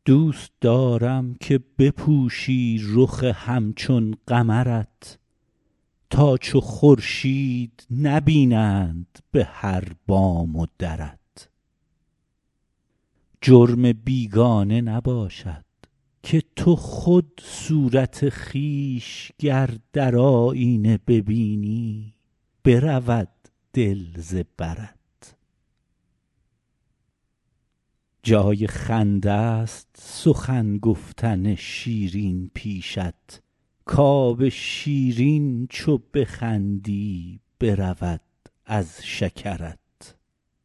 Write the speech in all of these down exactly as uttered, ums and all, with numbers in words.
دوست دارم که بپوشی رخ همچون قمرت، تا چو خورشید نبینند به هر بام و درت. جرم بیگانه نباشد که تو خود صورت خویش گر در آیینه ببینی برود دل ز برت. جای خنده است سخن گفتن شیرین پیشت، کآب شیرین چو بخندی برود از شکرت.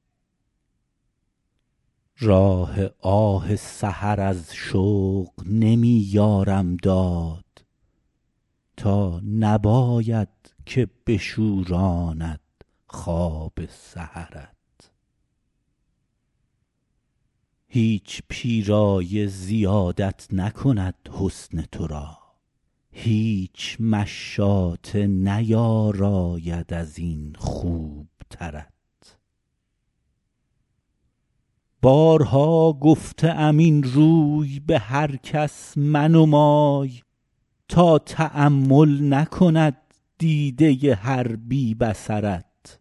راه آه سحر از شوق نمی یارم داد، تا نباید که بشوراند خواب سحرت. هیچ پیرایه زیادت نکند حسن تو را، هیچ مشاطه نیاراید از این خوبترت. بارها گفته ام این روی به هر کس منمای، تا تأمل نکند دیده هر بی بصرت.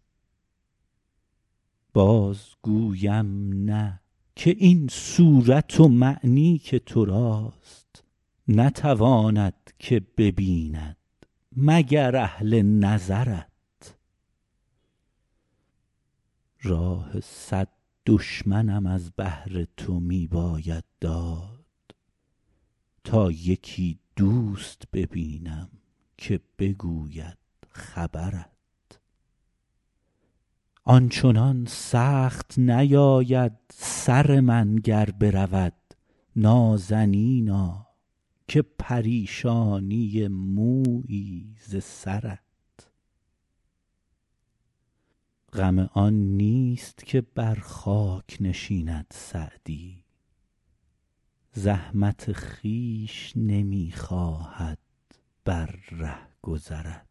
باز گویم نه، که این صورت و معنی که تو راست نتواند که ببیند مگر اهل نظرت. راه صد دشمنم از بهر تو می باید داد، تا یکی دوست ببینم که بگوید خبرت. آنچنان سخت نیاید سر من گر برود نازنینا، که پریشانی مویی ز سرت. غم آن نیست که بر خاک نشیند سعدی، زحمت خویش نمی خواهد بر رهگذرت.